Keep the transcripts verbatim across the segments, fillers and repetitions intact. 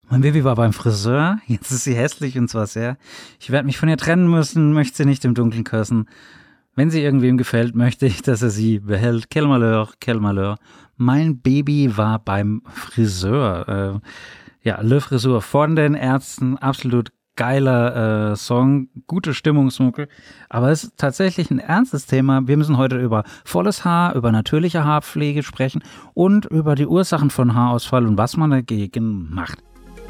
Mein Baby war beim Friseur, jetzt ist sie hässlich und zwar sehr. Ich werde mich von ihr trennen müssen, möchte sie nicht im Dunkeln küssen. Wenn sie irgendwem gefällt, möchte ich, dass er sie behält. Quel malheur, quel malheur. Mein Baby war beim Friseur. Äh, ja, Le Friseur von den Ärzten, absolut geiler äh, Song, gute Stimmungsmucke. Aber es ist tatsächlich ein ernstes Thema. Wir müssen heute über volles Haar, über natürliche Haarpflege sprechen und über die Ursachen von Haarausfall und was man dagegen macht.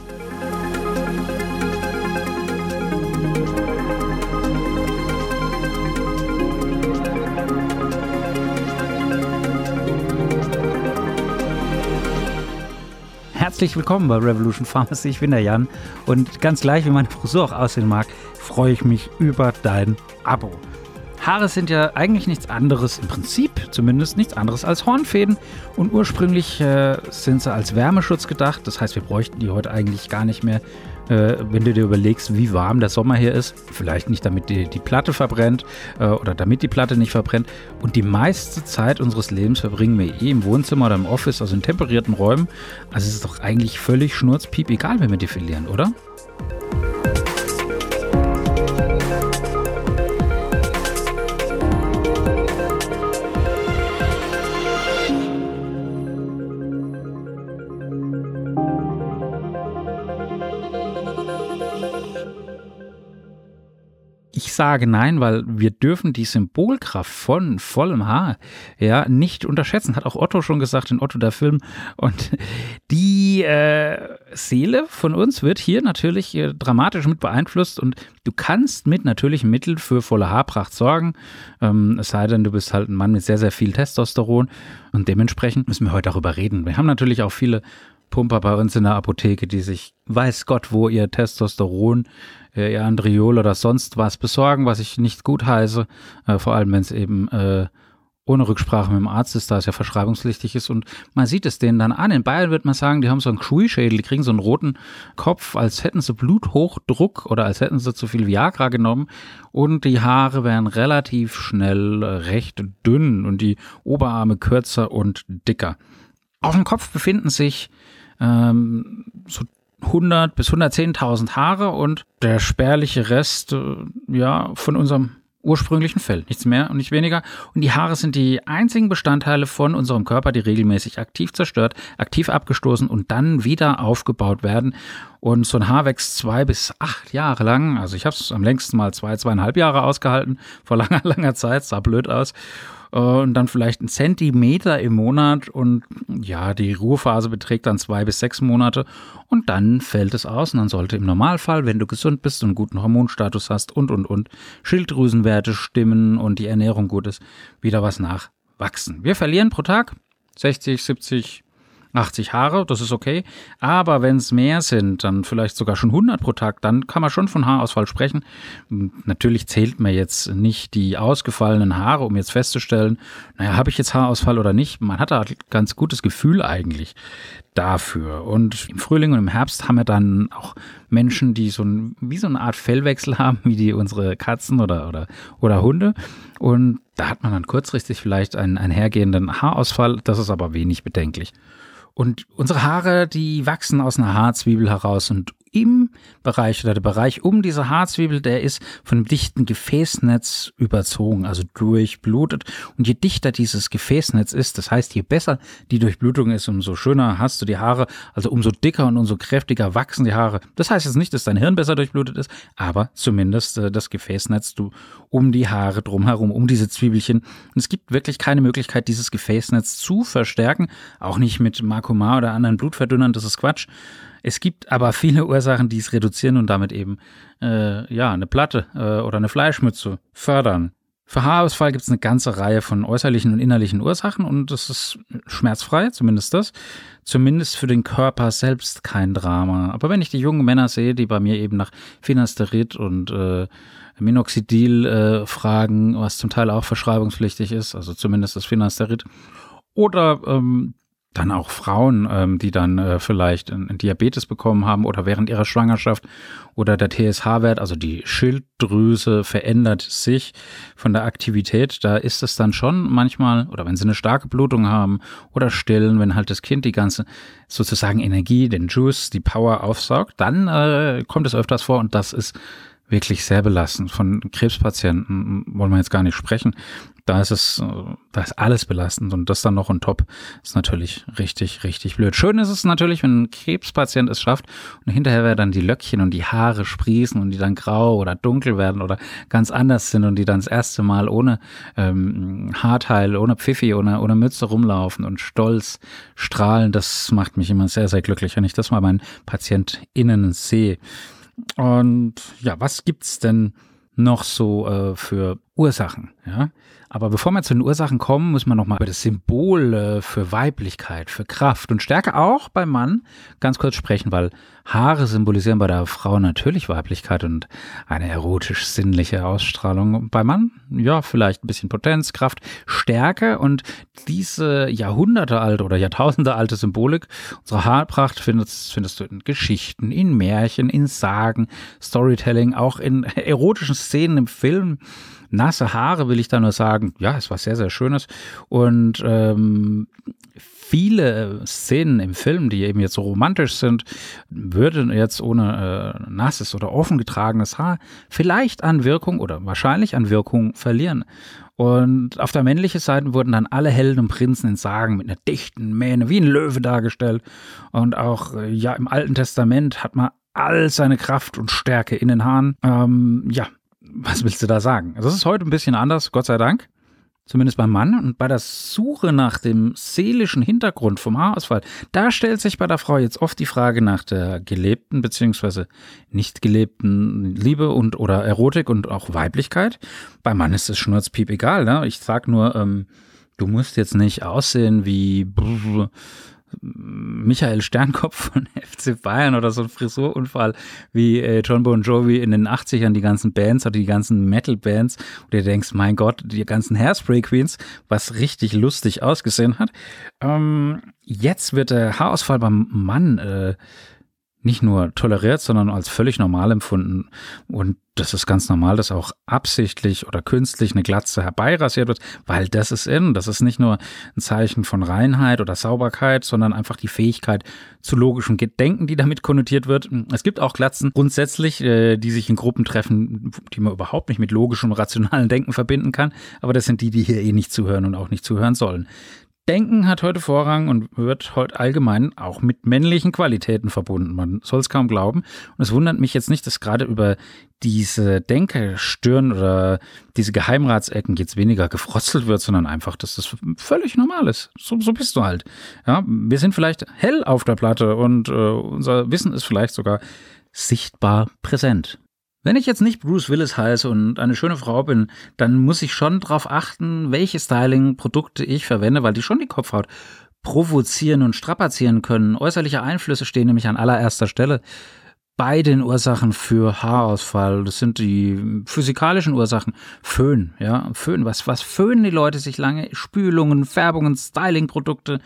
Herzlich willkommen bei Revolution Pharmacy, ich bin der Jan und ganz gleich wie meine Frisur auch aussehen mag, freue ich mich über dein Abo. Haare sind ja eigentlich nichts anderes, im Prinzip zumindest nichts anderes als Hornfäden und ursprünglich äh, sind sie als Wärmeschutz gedacht, das heißt wir bräuchten die heute eigentlich gar nicht mehr, äh, wenn du dir überlegst, wie warm der Sommer hier ist, vielleicht nicht damit die, die Platte verbrennt äh, oder damit die Platte nicht verbrennt und die meiste Zeit unseres Lebens verbringen wir eh im Wohnzimmer oder im Office, also in temperierten Räumen, also es ist doch eigentlich völlig schnurzpiep egal, wenn wir die verlieren, oder? Ich sage nein, weil wir dürfen die Symbolkraft von vollem Haar ja nicht unterschätzen. Hat auch Otto schon gesagt in Otto der Film. Und die äh, Seele von uns wird hier natürlich äh, dramatisch mit beeinflusst und du kannst mit natürlichen Mitteln für volle Haarpracht sorgen. Ähm, es sei denn, du bist halt ein Mann mit sehr, sehr viel Testosteron und dementsprechend müssen wir heute darüber reden. Wir haben natürlich auch viele Pumper bei uns in der Apotheke, die sich weiß Gott wo ihr Testosteron, äh, ihr Andriol oder sonst was besorgen, was ich nicht gut heiße, äh, vor allem wenn es eben äh, ohne Rücksprache mit dem Arzt ist, da es ja verschreibungspflichtig ist und man sieht es denen dann an. In Bayern wird man sagen, die haben so einen Schädel, die kriegen so einen roten Kopf, als hätten sie Bluthochdruck oder als hätten sie zu viel Viagra genommen und die Haare werden relativ schnell recht dünn und die Oberarme kürzer und dicker. Auf dem Kopf befinden sich ähm, so hundert bis hundertzehntausend Haare und der spärliche Rest äh, ja, von unserem ursprünglichen Fell. Nichts mehr und nicht weniger. Und die Haare sind die einzigen Bestandteile von unserem Körper, die regelmäßig aktiv zerstört, aktiv abgestoßen und dann wieder aufgebaut werden. Und so ein Haar wächst zwei bis acht Jahre lang. Also ich habe es am längsten mal zwei, zweieinhalb Jahre ausgehalten. Vor langer, langer Zeit. Sah blöd aus. Und dann vielleicht ein Zentimeter im Monat und ja, die Ruhephase beträgt dann zwei bis sechs Monate und dann fällt es aus und dann sollte im Normalfall, wenn du gesund bist und einen guten Hormonstatus hast und und und Schilddrüsenwerte stimmen und die Ernährung gut ist, wieder was nachwachsen. Wir verlieren pro Tag sechzig, siebzig, achtzig Haare, das ist okay, aber wenn es mehr sind, dann vielleicht sogar schon hundert pro Tag, dann kann man schon von Haarausfall sprechen. Natürlich zählt man jetzt nicht die ausgefallenen Haare, um jetzt festzustellen, naja, habe ich jetzt Haarausfall oder nicht? Man hat da ein ganz gutes Gefühl eigentlich dafür. Und im Frühling und im Herbst haben wir dann auch Menschen, die so ein, wie so eine Art Fellwechsel haben, wie die unsere Katzen oder, oder, oder Hunde. Und da hat man dann kurzfristig vielleicht einen einhergehenden Haarausfall, das ist aber wenig bedenklich. Und unsere Haare, die wachsen aus einer Haarzwiebel heraus und im Bereich oder der Bereich um diese Haarzwiebel, der ist von einem dichten Gefäßnetz überzogen, also durchblutet. Und je dichter dieses Gefäßnetz ist, das heißt, je besser die Durchblutung ist, umso schöner hast du die Haare, also umso dicker und umso kräftiger wachsen die Haare. Das heißt jetzt nicht, dass dein Hirn besser durchblutet ist, aber zumindest äh, das Gefäßnetz du um die Haare drumherum, um diese Zwiebelchen. Und es gibt wirklich keine Möglichkeit, dieses Gefäßnetz zu verstärken, auch nicht mit Makoma oder anderen Blutverdünnern, das ist Quatsch. Es gibt aber viele Ursachen, die es reduzieren und damit eben äh, ja eine Platte äh, oder eine Fleischmütze fördern. Für Haarausfall gibt es eine ganze Reihe von äußerlichen und innerlichen Ursachen und das ist schmerzfrei, zumindest das. Zumindest für den Körper selbst kein Drama. Aber wenn ich die jungen Männer sehe, die bei mir eben nach Finasterid und äh, Minoxidil äh, fragen, was zum Teil auch verschreibungspflichtig ist, also zumindest das Finasterid, oder ähm, Dann auch Frauen, ähm, die dann äh, vielleicht einen Diabetes bekommen haben oder während ihrer Schwangerschaft oder der T S H-Wert, also die Schilddrüse verändert sich von der Aktivität. Da ist es dann schon manchmal, oder wenn sie eine starke Blutung haben oder stillen, wenn halt das Kind die ganze sozusagen Energie, den Juice, die Power aufsaugt, dann äh, kommt es öfters vor und das ist wirklich sehr belastend. Von Krebspatienten wollen wir jetzt gar nicht sprechen. Da ist es, da ist alles belastend und das dann noch on top ist natürlich richtig, richtig blöd. Schön ist es natürlich, wenn ein Krebspatient es schafft und hinterher dann die Löckchen und die Haare sprießen und die dann grau oder dunkel werden oder ganz anders sind und die dann das erste Mal ohne ähm, Haarteil, ohne Pfiffi, ohne, ohne Mütze rumlaufen und stolz strahlen. Das macht mich immer sehr, sehr glücklich, wenn ich das mal meinen PatientInnen sehe. Und ja, was gibt's denn noch so äh, für Ursachen? Ja, aber bevor wir zu den Ursachen kommen, müssen wir noch mal über das Symbol äh, für Weiblichkeit, für Kraft und Stärke auch beim Mann ganz kurz sprechen, weil Haare symbolisieren bei der Frau natürlich Weiblichkeit und eine erotisch-sinnliche Ausstrahlung. Beim Mann, ja, vielleicht ein bisschen Potenz, Kraft, Stärke und diese jahrhundertealte oder jahrtausendealte Symbolik unserer Haarpracht findest, findest du in Geschichten, in Märchen, in Sagen, Storytelling, auch in erotischen Szenen im Film. Nasse Haare, will ich da nur sagen, ja, es war sehr, sehr Schönes. Und ähm, viele Szenen im Film, die eben jetzt so romantisch sind, würden jetzt ohne äh, nasses oder offen getragenes Haar vielleicht an Wirkung oder wahrscheinlich an Wirkung verlieren. Und auf der männlichen Seite wurden dann alle Helden und Prinzen in Sagen mit einer dichten Mähne wie ein Löwe dargestellt. Und auch äh, ja im Alten Testament hat man all seine Kraft und Stärke in den Haaren. Ähm, ja, was willst du da sagen? Das ist heute ein bisschen anders, Gott sei Dank. Zumindest beim Mann. Und bei der Suche nach dem seelischen Hintergrund vom Haarausfall, da stellt sich bei der Frau jetzt oft die Frage nach der gelebten bzw. nicht gelebten Liebe und oder Erotik und auch Weiblichkeit. Beim Mann ist es schnurzpiep egal. Ne? Ich sag nur, ähm, du musst jetzt nicht aussehen wie brr, Michael Sternkopf von F C Bayern oder so ein Frisurunfall wie äh, John Bon Jovi in den achtzigern, die ganzen Bands oder die ganzen Metal-Bands, und du denkst, mein Gott, die ganzen Hairspray-Queens, was richtig lustig ausgesehen hat. Ähm, jetzt wird der Haarausfall beim Mann äh, nicht nur toleriert, sondern als völlig normal empfunden. Und das ist ganz normal, dass auch absichtlich oder künstlich eine Glatze herbeirasiert wird, weil das ist in. Das ist nicht nur ein Zeichen von Reinheit oder Sauberkeit, sondern einfach die Fähigkeit zu logischem Denken, die damit konnotiert wird. Es gibt auch Glatzen grundsätzlich, die sich in Gruppen treffen, die man überhaupt nicht mit logischem, rationalen Denken verbinden kann. Aber das sind die, die hier eh nicht zuhören und auch nicht zuhören sollen. Denken hat heute Vorrang und wird heute allgemein auch mit männlichen Qualitäten verbunden. Man soll es kaum glauben. Und es wundert mich jetzt nicht, dass gerade über diese Denkestirn oder diese Geheimratsecken jetzt weniger gefrostelt wird, sondern einfach, dass das völlig normal ist. So, so bist du halt. Ja, wir sind vielleicht hell auf der Platte und äh, unser Wissen ist vielleicht sogar sichtbar präsent. Wenn ich jetzt nicht Bruce Willis heiße und eine schöne Frau bin, dann muss ich schon darauf achten, welche Styling-Produkte ich verwende, weil die schon die Kopfhaut provozieren und strapazieren können. Äußerliche Einflüsse stehen nämlich an allererster Stelle bei den Ursachen für Haarausfall. Das sind die physikalischen Ursachen. Föhn, ja, Föhn. Was, was föhnen die Leute sich lange? Spülungen, Färbungen, Styling-Produkte,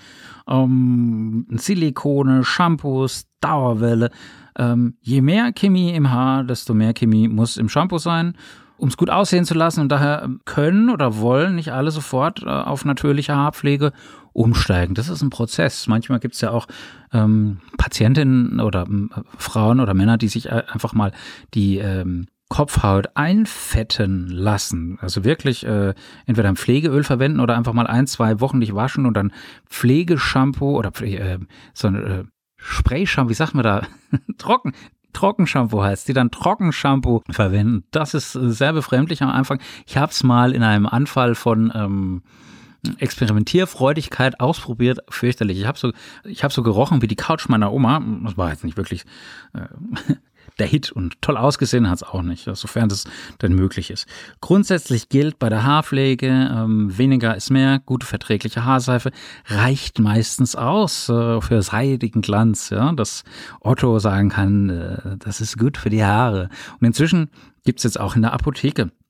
ähm, Silikone, Shampoos, Dauerwelle. Ähm, je mehr Chemie im Haar, desto mehr Chemie muss im Shampoo sein, um es gut aussehen zu lassen. Und daher können oder wollen nicht alle sofort äh, auf natürliche Haarpflege umsteigen. Das ist ein Prozess. Manchmal gibt es ja auch ähm, Patientinnen oder äh, Frauen oder Männer, die sich äh, einfach mal die ähm, Kopfhaut einfetten lassen. Also wirklich äh, entweder ein Pflegeöl verwenden oder einfach mal ein, zwei Wochen nicht waschen und dann Pflegeshampoo oder äh, so ein äh, Spray-Shampoo, wie sagt man da? Trocken. Trockenshampoo heißt, die dann Trockenshampoo verwenden. Das ist sehr befremdlich am Anfang. Ich habe es mal in einem Anfall von ähm, Experimentierfreudigkeit ausprobiert. Fürchterlich. Ich habe so, ich hab so gerochen wie die Couch meiner Oma. Das war jetzt nicht wirklich äh, der Hit und toll ausgesehen hat es auch nicht, sofern das denn möglich ist. Grundsätzlich gilt bei der Haarpflege, ähm, weniger ist mehr, gute verträgliche Haarseife reicht meistens aus äh, für seidigen Glanz, ja, dass Otto sagen kann, äh, das ist gut für die Haare. Und inzwischen gibt es jetzt auch in der Apotheke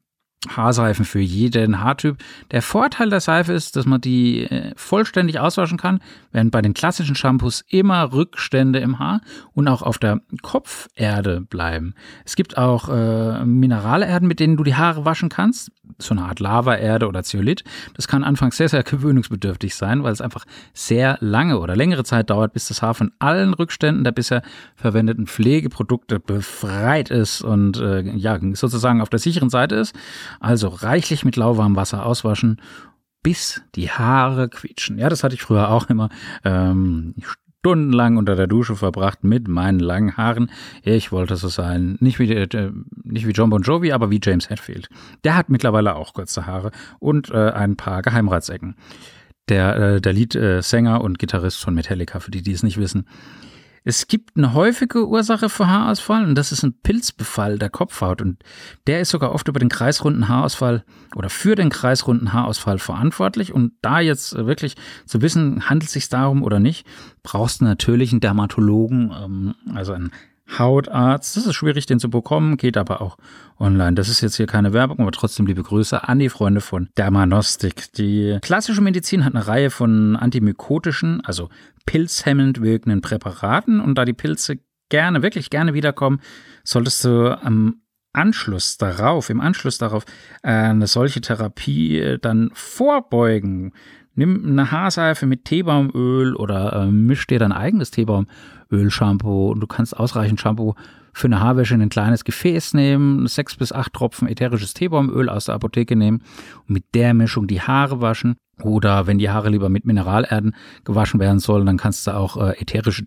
Haarseifen für jeden Haartyp. Der Vorteil der Seife ist, dass man die äh, vollständig auswaschen kann, während bei den klassischen Shampoos immer Rückstände im Haar und auch auf der Kopferde bleiben. Es gibt auch äh, Mineralerden, mit denen du die Haare waschen kannst. So eine Art Lavaerde oder Zeolit. Das kann anfangs sehr, sehr gewöhnungsbedürftig sein, weil es einfach sehr lange oder längere Zeit dauert, bis das Haar von allen Rückständen der bisher verwendeten Pflegeprodukte befreit ist und äh, ja, sozusagen auf der sicheren Seite ist. Also reichlich mit lauwarmem Wasser auswaschen, bis die Haare quietschen. Ja, das hatte ich früher auch immer ähm, stundenlang unter der Dusche verbracht mit meinen langen Haaren. Ich wollte so sein, nicht wie, äh, nicht wie John Bon Jovi, aber wie James Hetfield. Der hat mittlerweile auch kurze Haare und äh, ein paar Geheimratsecken. Der, äh, der Lead-Sänger und Gitarrist von Metallica, für die, die es nicht wissen. Es gibt eine häufige Ursache für Haarausfall und das ist ein Pilzbefall der Kopfhaut und der ist sogar oft über den kreisrunden Haarausfall oder für den kreisrunden Haarausfall verantwortlich und da jetzt wirklich zu wissen, handelt es sich darum oder nicht, brauchst du natürlich einen Dermatologen, ähm, also einen Hautarzt. Das ist schwierig, den zu bekommen, geht aber auch online. Das ist jetzt hier keine Werbung, aber trotzdem liebe Grüße an die Freunde von Dermanostik. Die klassische Medizin hat eine Reihe von antimykotischen, also pilzhemmend wirkenden Präparaten und da die Pilze gerne, wirklich gerne wiederkommen, solltest du am Anschluss darauf, im Anschluss darauf eine solche Therapie dann vorbeugen. Nimm eine Haarseife mit Teebaumöl oder äh, misch dir dein eigenes Teebaumöl-Shampoo und du kannst ausreichend Shampoo für eine Haarwäsche in ein kleines Gefäß nehmen, sechs bis acht Tropfen ätherisches Teebaumöl aus der Apotheke nehmen und mit der Mischung die Haare waschen. Oder wenn die Haare lieber mit Mineralerden gewaschen werden sollen, dann kannst du auch äh, ätherische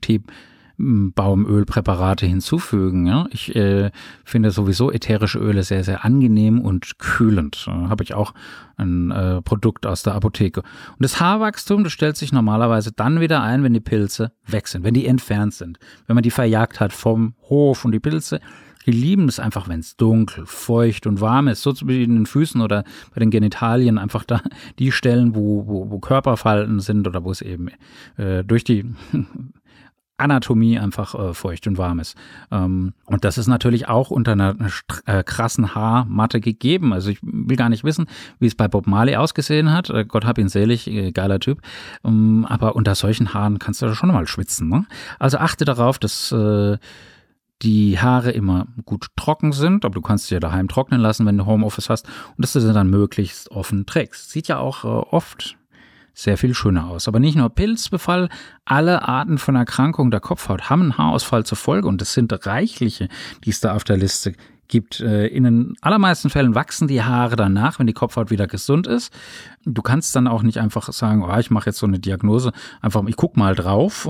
Teebaumölpräparate hinzufügen. Ja? Ich äh, finde sowieso ätherische Öle sehr, sehr angenehm und kühlend. Äh, Habe ich auch ein äh, Produkt aus der Apotheke. Und das Haarwachstum, das stellt sich normalerweise dann wieder ein, wenn die Pilze weg sind, wenn die entfernt sind. Wenn man die verjagt hat vom Hof und die Pilze, die lieben es einfach, wenn es dunkel, feucht und warm ist, so wie in den Füßen oder bei den Genitalien, einfach da die Stellen, wo, wo, wo Körperfalten sind oder wo es eben äh, durch die Anatomie einfach äh, feucht und warm ist. Ähm, und das ist natürlich auch unter einer, einer äh, krassen Haarmatte gegeben. Also ich will gar nicht wissen, wie es bei Bob Marley ausgesehen hat. Äh, Gott hab ihn selig, äh, geiler Typ. Ähm, aber unter solchen Haaren kannst du schon mal schwitzen. Ne? Also achte darauf, dass äh, die Haare immer gut trocken sind, aber du kannst sie ja daheim trocknen lassen, wenn du Homeoffice hast und dass du sie dann möglichst offen trägst. Sieht ja auch äh, oft sehr viel schöner aus. Aber nicht nur Pilzbefall, alle Arten von Erkrankungen der Kopfhaut haben einen Haarausfall zur Folge und es sind reichliche, die es da auf der Liste gibt. In den allermeisten Fällen wachsen die Haare danach, wenn die Kopfhaut wieder gesund ist. Du kannst dann auch nicht einfach sagen, oh, ich mache jetzt so eine Diagnose, einfach ich guck mal drauf,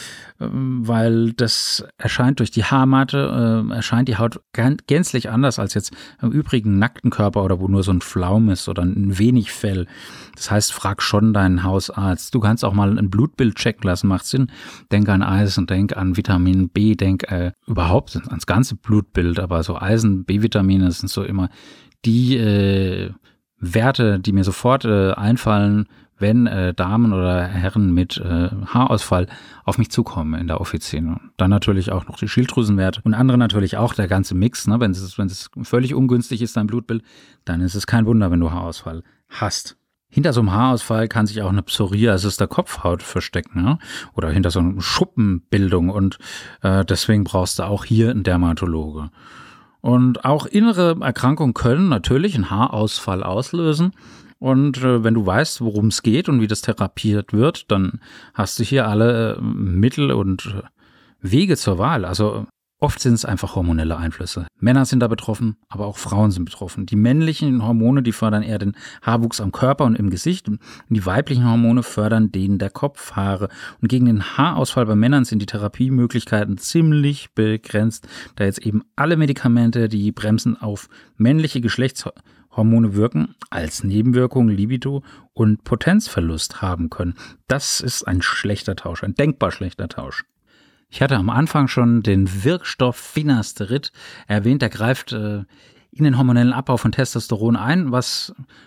weil das erscheint durch die Haarmatte, erscheint die Haut gänzlich anders als jetzt im übrigen nackten Körper oder wo nur so ein Flaum ist oder ein wenig Fell. Das heißt, frag schon deinen Hausarzt. Du kannst auch mal ein Blutbild checken lassen, macht Sinn. Denk an Eisen, denk an Vitamin B, denk äh, überhaupt ans ganze Blutbild, aber so Eisen, B-Vitamine sind so immer die äh, Werte, die mir sofort äh, einfallen, wenn äh, Damen oder Herren mit äh, Haarausfall auf mich zukommen in der Offizine. Dann natürlich auch noch die Schilddrüsenwerte und andere natürlich auch, der ganze Mix. Ne? Wenn es, wenn es völlig ungünstig ist, dein Blutbild, dann ist es kein Wunder, wenn du Haarausfall hast. Hinter so einem Haarausfall kann sich auch eine Psoriasis der Kopfhaut verstecken, ja? Oder hinter so einer Schuppenbildung und äh, deswegen brauchst du auch hier einen Dermatologe. Und auch innere Erkrankungen können natürlich einen Haarausfall auslösen. Und äh, wenn du weißt, worum es geht und wie das therapiert wird, dann hast du hier alle äh, Mittel und äh, Wege zur Wahl. Also oft sind es einfach hormonelle Einflüsse. Männer sind da betroffen, aber auch Frauen sind betroffen. Die männlichen Hormone, die fördern eher den Haarwuchs am Körper und im Gesicht. Und die weiblichen Hormone fördern den der Kopfhaare. Und gegen den Haarausfall bei Männern sind die Therapiemöglichkeiten ziemlich begrenzt, da jetzt eben alle Medikamente, die bremsen auf männliche Geschlechtshormone wirken, als Nebenwirkung Libido und Potenzverlust haben können. Das ist ein schlechter Tausch, ein denkbar schlechter Tausch. Ich hatte am Anfang schon den Wirkstoff Finasterid erwähnt, der greift äh, in den hormonellen Abbau von Testosteron ein, was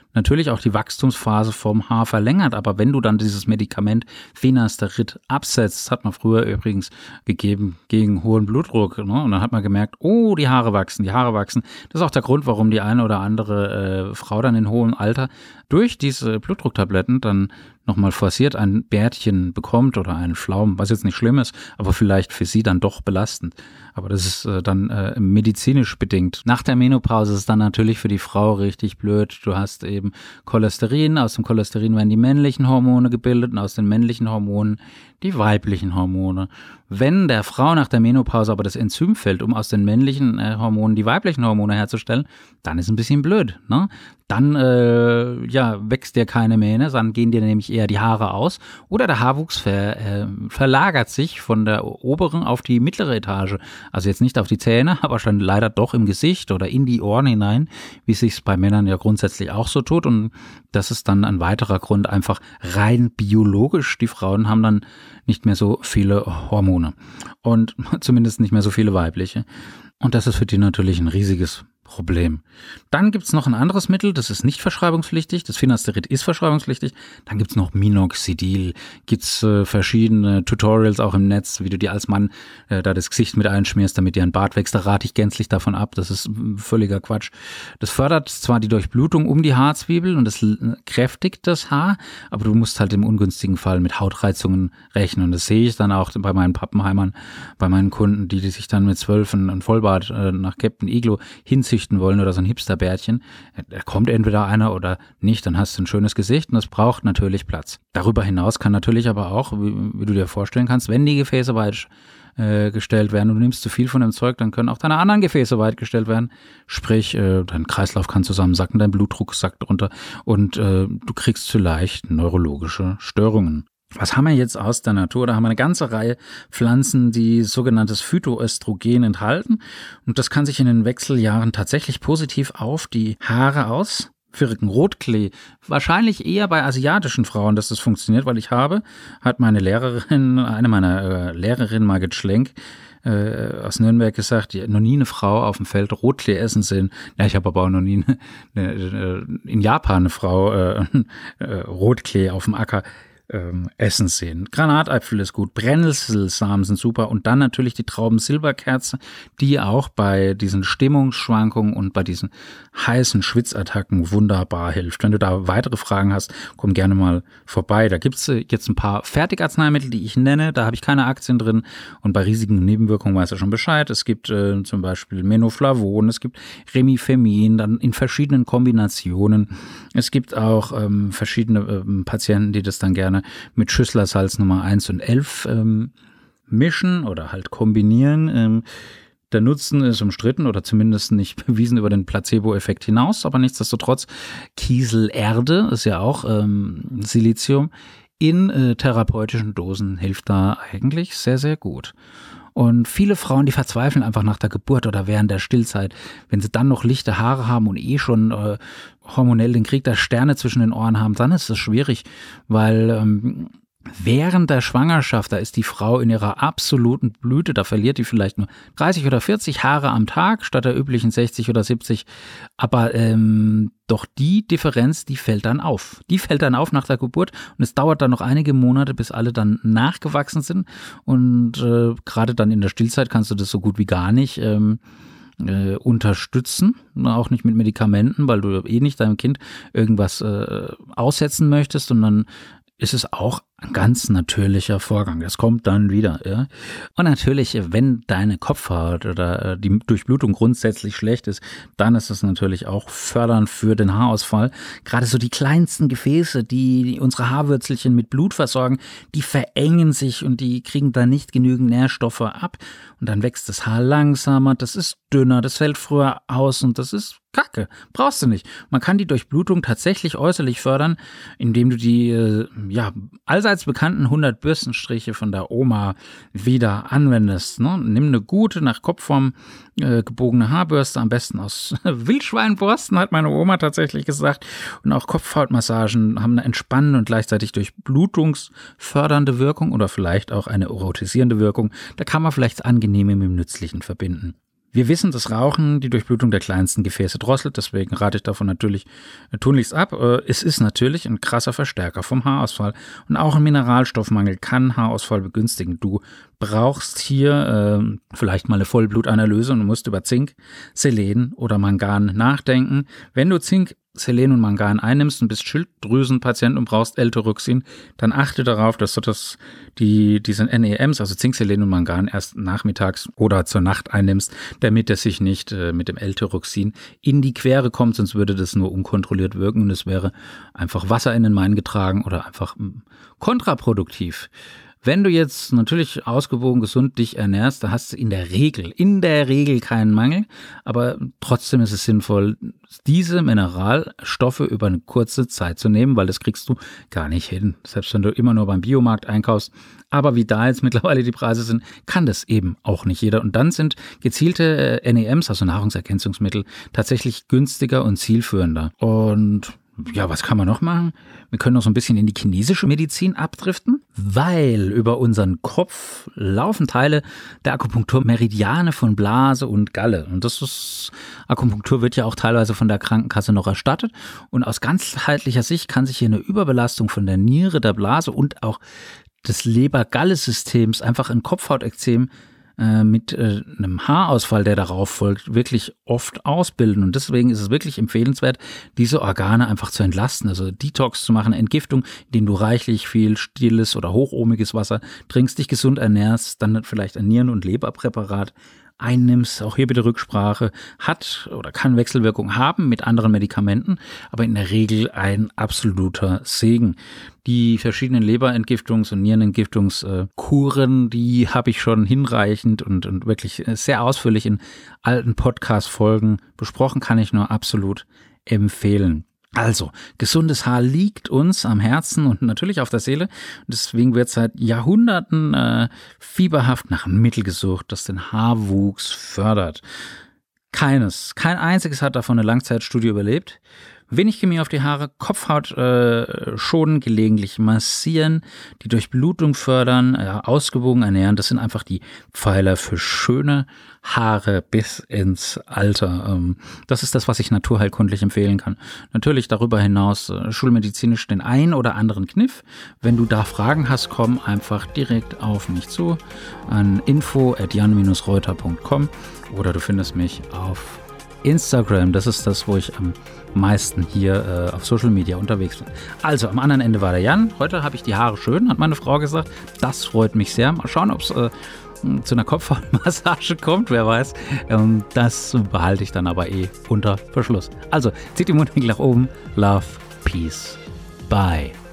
natürlich auch die Wachstumsphase vom Haar verlängert. Aber wenn du dann dieses Medikament Finasterid absetzt, das hat man früher übrigens gegeben gegen hohen Blutdruck, ne? Und dann hat man gemerkt, oh, die Haare wachsen, die Haare wachsen. Das ist auch der Grund, warum die eine oder andere äh, Frau dann in hohem Alter durch diese Blutdrucktabletten dann nochmal forciert ein Bärtchen bekommt oder einen Flaum, was jetzt nicht schlimm ist, aber vielleicht für sie dann doch belastend. Aber das ist äh, dann äh, medizinisch bedingt. Nach der Menopause ist es dann natürlich für die Frau richtig blöd. Du hast eben Cholesterin, aus dem Cholesterin werden die männlichen Hormone gebildet und aus den männlichen Hormonen die weiblichen Hormone. Wenn der Frau nach der Menopause aber das Enzym fehlt, um aus den männlichen äh, Hormonen die weiblichen Hormone herzustellen, dann ist ein bisschen blöd, ne? Dann äh, ja, wächst dir keine Mähne, dann gehen dir nämlich eher die Haare aus oder der Haarwuchs ver, äh, verlagert sich von der oberen auf die mittlere Etage. Also jetzt nicht auf die Zähne, aber schon leider doch im Gesicht oder in die Ohren hinein, wie es sich bei Männern ja grundsätzlich auch so tut. Und das ist dann ein weiterer Grund, einfach rein biologisch. Die Frauen haben dann nicht mehr so viele Hormone und zumindest nicht mehr so viele weibliche. Und das ist für die natürlich ein riesiges Problem. Dann gibt's noch ein anderes Mittel, das ist nicht verschreibungspflichtig, das Finasterid ist verschreibungspflichtig. Dann gibt's noch Minoxidil, gibt's äh, verschiedene Tutorials auch im Netz, wie du dir als Mann äh, da das Gesicht mit einschmierst, damit dir ein Bart wächst. Da rate ich gänzlich davon ab, das ist völliger Quatsch. Das fördert zwar die Durchblutung um die Haarzwiebel und das kräftigt das Haar, aber du musst halt im ungünstigen Fall mit Hautreizungen rechnen. Und das sehe ich dann auch bei meinen Pappenheimern, bei meinen Kunden, die, die sich dann mit zwölf ein Vollbart äh, nach Captain Iglo hinziehen wollen oder so ein Hipsterbärtchen, da kommt entweder einer oder nicht, dann hast du ein schönes Gesicht und das braucht natürlich Platz. Darüber hinaus kann natürlich aber auch, wie, wie du dir vorstellen kannst, wenn die Gefäße weit äh, gestellt werden und du nimmst zu viel von dem Zeug, dann können auch deine anderen Gefäße weit gestellt werden. Sprich, äh, dein Kreislauf kann zusammensacken, dein Blutdruck sackt runter und äh, du kriegst vielleicht neurologische Störungen. Was haben wir jetzt aus der Natur? Da haben wir eine ganze Reihe Pflanzen, die sogenanntes Phytoöstrogen enthalten. Und das kann sich in den Wechseljahren tatsächlich positiv auf die Haare auswirken. Rotklee, wahrscheinlich eher bei asiatischen Frauen, dass das funktioniert, weil ich habe, hat meine Lehrerin, eine meiner äh, Lehrerinnen, Margit Schlenk, äh, aus Nürnberg gesagt, die hat noch nie eine Frau auf dem Feld Rotklee essen sehen. Ja, ich habe aber auch noch nie eine, eine, in Japan eine Frau äh, äh, Rotklee auf dem Acker Ähm, Essen sehen. Granatäpfel ist gut, Brennnesselsamen sind super und dann natürlich die Traubensilberkerze, die auch bei diesen Stimmungsschwankungen und bei diesen heißen Schwitzattacken wunderbar hilft. Wenn du da weitere Fragen hast, komm gerne mal vorbei. Da gibt's jetzt ein paar Fertigarzneimittel, die ich nenne, da habe ich keine Aktien drin und bei riesigen Nebenwirkungen weißt du schon Bescheid. Es gibt äh, zum Beispiel Menoflavon, es gibt Remifemin, dann in verschiedenen Kombinationen. Es gibt auch ähm, verschiedene ähm, Patienten, die das dann gerne mit Schüsslersalz Nummer eins und elf ähm, mischen oder halt kombinieren. Ähm, der Nutzen ist umstritten oder zumindest nicht bewiesen über den Placebo-Effekt hinaus, aber nichtsdestotrotz Kieselerde ist ja auch ähm, Silizium in äh, therapeutischen Dosen hilft da eigentlich sehr, sehr gut. Und viele Frauen, die verzweifeln einfach nach der Geburt oder während der Stillzeit, wenn sie dann noch lichte Haare haben und eh schon äh, hormonell den Krieg der Sterne zwischen den Ohren haben, dann ist es schwierig, weil ähm, während der Schwangerschaft, da ist die Frau in ihrer absoluten Blüte, da verliert die vielleicht nur dreißig oder vierzig Haare am Tag statt der üblichen sechzig oder siebzig, aber ähm, doch die Differenz, die fällt dann auf. Die fällt dann auf nach der Geburt und es dauert dann noch einige Monate, bis alle dann nachgewachsen sind und äh, gerade dann in der Stillzeit kannst du das so gut wie gar nicht ähm, äh, unterstützen, auch nicht mit Medikamenten, weil du eh nicht deinem Kind irgendwas äh, aussetzen möchtest und dann ist es auch ein ganz natürlicher Vorgang. Das kommt dann wieder. Ja? Und natürlich, wenn deine Kopfhaut oder die Durchblutung grundsätzlich schlecht ist, dann ist es natürlich auch fördernd für den Haarausfall. Gerade so die kleinsten Gefäße, die unsere Haarwürzelchen mit Blut versorgen, die verengen sich und die kriegen da nicht genügend Nährstoffe ab. Und dann wächst das Haar langsamer, das ist dünner, das fällt früher aus und das ist Kacke. Brauchst du nicht. Man kann die Durchblutung tatsächlich äußerlich fördern, indem du die äh, ja allseits bekannten hundert Bürstenstriche von der Oma wieder anwendest. Ne? Nimm eine gute, nach Kopfform äh, gebogene Haarbürste, am besten aus Wildschweinborsten, hat meine Oma tatsächlich gesagt. Und auch Kopfhautmassagen haben eine entspannende und gleichzeitig durchblutungsfördernde Wirkung oder vielleicht auch eine erotisierende Wirkung. Da kann man vielleicht das Angenehme mit dem Nützlichen verbinden. Wir wissen, dass Rauchen die Durchblutung der kleinsten Gefäße drosselt, deswegen rate ich davon natürlich tunlichst ab. Es ist natürlich ein krasser Verstärker vom Haarausfall und auch ein Mineralstoffmangel kann Haarausfall begünstigen. Du brauchst hier äh, vielleicht mal eine Vollblutanalyse und du musst über Zink, Selen oder Mangan nachdenken. Wenn du Zink, Selen und Mangan einnimmst und bist Schilddrüsenpatient und brauchst L-Tyroxin, dann achte darauf, dass du das, die, diese N E Ms, also Zink, Selen und Mangan, erst nachmittags oder zur Nacht einnimmst, damit es sich nicht äh, mit dem L-Tyroxin in die Quere kommt, sonst würde das nur unkontrolliert wirken und es wäre einfach Wasser in den Main getragen oder einfach mh, kontraproduktiv. Wenn du jetzt natürlich ausgewogen gesund dich ernährst, da hast du in der Regel, in der Regel keinen Mangel, aber trotzdem ist es sinnvoll, diese Mineralstoffe über eine kurze Zeit zu nehmen, weil das kriegst du gar nicht hin, selbst wenn du immer nur beim Biomarkt einkaufst. Aber wie da jetzt mittlerweile die Preise sind, kann das eben auch nicht jeder. Und dann sind gezielte N E Ms, also Nahrungsergänzungsmittel, tatsächlich günstiger und zielführender. Und ja, was kann man noch machen? Wir können noch so ein bisschen in die chinesische Medizin abdriften, weil über unseren Kopf laufen Teile der Akupunktur Meridiane von Blase und Galle. Und das ist, Akupunktur wird ja auch teilweise von der Krankenkasse noch erstattet. Und aus ganzheitlicher Sicht kann sich hier eine Überbelastung von der Niere, der Blase und auch des Leber-Galle-Systems, einfach ein Kopfhautekzem mit äh, einem Haarausfall, der darauf folgt, wirklich oft ausbilden. Und deswegen ist es wirklich empfehlenswert, diese Organe einfach zu entlasten, also Detox zu machen, Entgiftung, indem du reichlich viel stilles oder hochohmiges Wasser trinkst, dich gesund ernährst, dann vielleicht ein Nieren- und Leberpräparat einnimmst, auch hier bitte Rücksprache, hat oder kann Wechselwirkung haben mit anderen Medikamenten, aber in der Regel ein absoluter Segen. Die verschiedenen Leberentgiftungs- und Nierenentgiftungskuren, die habe ich schon hinreichend und, und wirklich sehr ausführlich in alten Podcast-Folgen besprochen, kann ich nur absolut empfehlen. Also, gesundes Haar liegt uns am Herzen und natürlich auf der Seele. Deswegen wird seit Jahrhunderten äh, fieberhaft nach einem Mittel gesucht, das den Haarwuchs fördert. Keines, kein einziges hat davon eine Langzeitstudie überlebt. Wenig Chemie auf die Haare, Kopfhaut äh, schonen, gelegentlich massieren, die Durchblutung fördern, ja, ausgewogen ernähren. Das sind einfach die Pfeiler für schöne Haare bis ins Alter. Ähm, das ist das, was ich naturheilkundlich empfehlen kann. Natürlich darüber hinaus äh, schulmedizinisch den ein oder anderen Kniff. Wenn du da Fragen hast, komm einfach direkt auf mich zu an info at jan dash reuter punkt com oder du findest mich auf Instagram. Das ist das, wo ich am meisten hier äh, auf Social Media unterwegs bin. Also am anderen Ende war der Jan. Heute habe ich die Haare schön, hat meine Frau gesagt. Das freut mich sehr. Mal schauen, ob es äh, zu einer Kopfhautmassage kommt, wer weiß. Ähm, das behalte ich dann aber eh unter Verschluss. Also zieht die Mundwinkel nach oben. Love, Peace, Bye.